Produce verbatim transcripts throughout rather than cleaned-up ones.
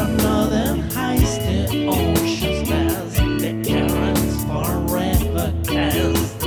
From northern heights to ocean's vast, the currents forever cast.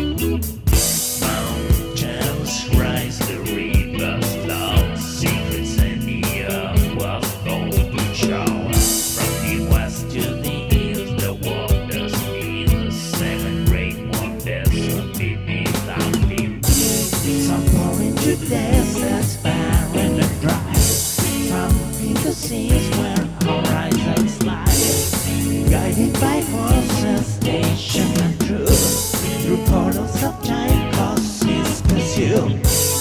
Mountains rise, the rivers flow, secrets in the earth was gold to show. From the west to the east, the waters meet the seven great wonders of beneath our feet. Some pour into deserts barren and dry, some into seas where horizons lie, guided by forces ancient and true, through portals of time causes pursue.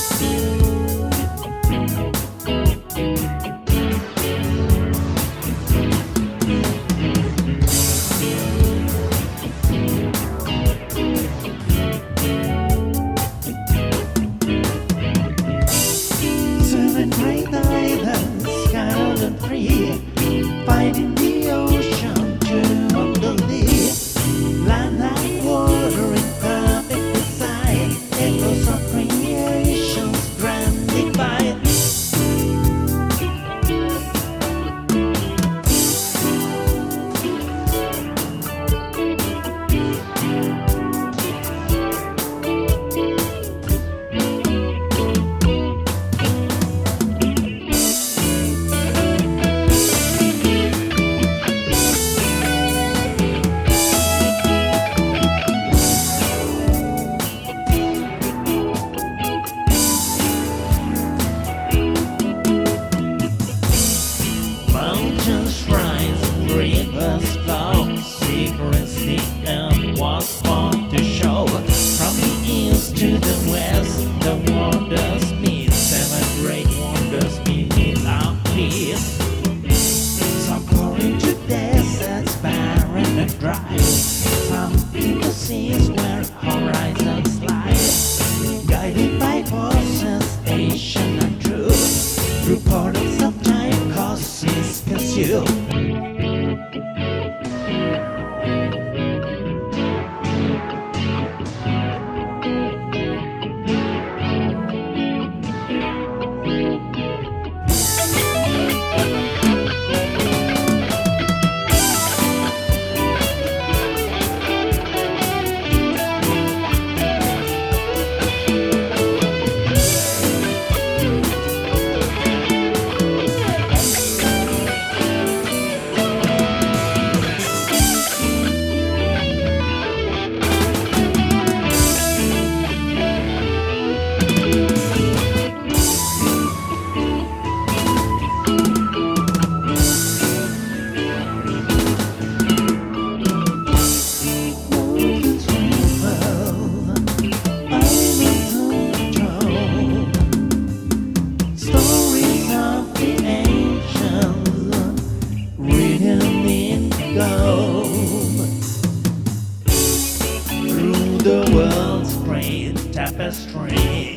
Seven great islands scattered and free, fighting the ocean to on the lee. Land and water in perfect design, echoes of creation's grand divine. Mountains rise, rivers flow, secrets the earth was born to show. From the east to the west, the wonders meet, seven great wonders beneath our feet. Some pour into deserts barren and dry, some into seas where horizons lie, guided by forces ancient and true, through portals of time causes pursue. Through the world's great tapestry,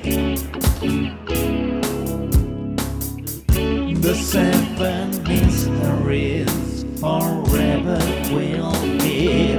the seven mysteries forever will be.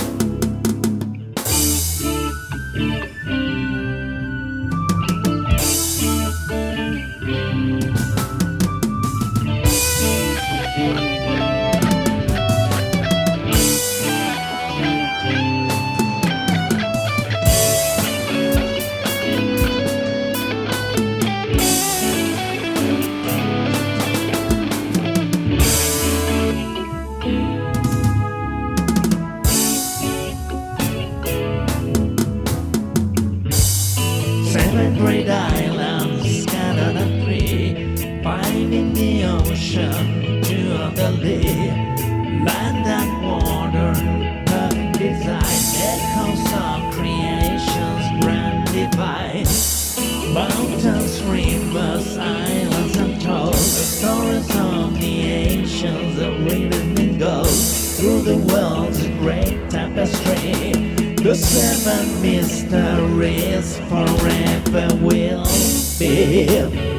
Seven great islands scattered and free, finding the ocean to on the lee. Land and water, perfect design, echoes of creation's grand divine. Mountains, rivers, islands untold, stories of the ancients are written in gold. Through the world's great tapestry, the seven mysteries forever will be.